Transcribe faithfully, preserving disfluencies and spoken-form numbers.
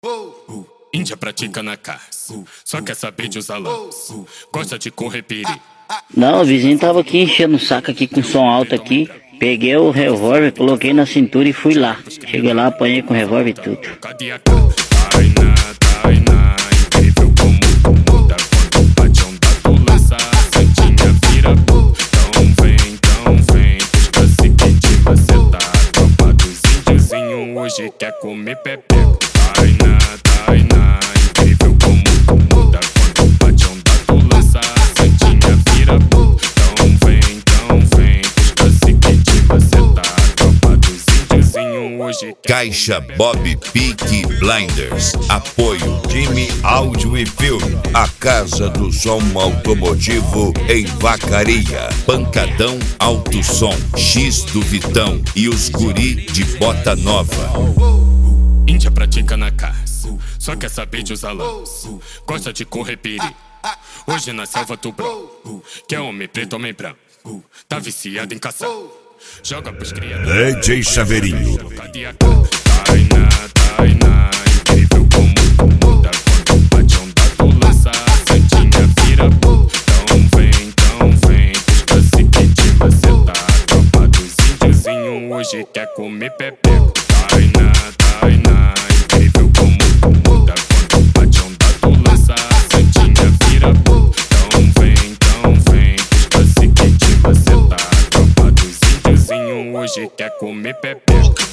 Uh, Índia pratica na caça, só quer saber de usar lança, gosta de correr perigo. Não, o vizinho tava aqui enchendo o saco aqui com som alto aqui. Peguei o revólver, coloquei na cintura e fui lá. Cheguei lá, apanhei com o revólver e tudo. Cadê a Tainá, Tainá, incrível como tu muda quando bate onda tu lança a santinha vira. Então vem, então vem, busca seguinte, você tá. A tropa dos índiozinho hoje quer comer pepeco. Tainá, Tainá, incrível como tu muda quando bate onda tu lança a santinha vira. Então vem, então vem, busca seguinte, você tá. A tropa dos índiozinho hoje quer Caixa Bob Peaky Blinders. Apoio Time Áudio e Filme. A Casa do Som Automotivo em Vacaria. Pancadão Alto Som. X do Vitão e os guri de Bota Nova. Índia pratica na caça, só quer saber de usar lança, gosta de correr perigo. Hoje na selva tubrão, que é homem preto, homem branco, tá viciado em caçar. Joga pros criados. D J Chaveirinho. Cadê a Tainá, Tainá, incrível como tu muda quando bate onda tu lança a santinha vira. Então vem, então vem, busca seguinte, você tá. A tropa dos índiozinho hoje quer comer pepeco. Tainá, Tainá, incrível como tu muda quando bate onda tu lança a santinha vira. Então vem, então vem, busca seguinte, você tá. A tropa dos índiozinho hoje quer comer pepeco.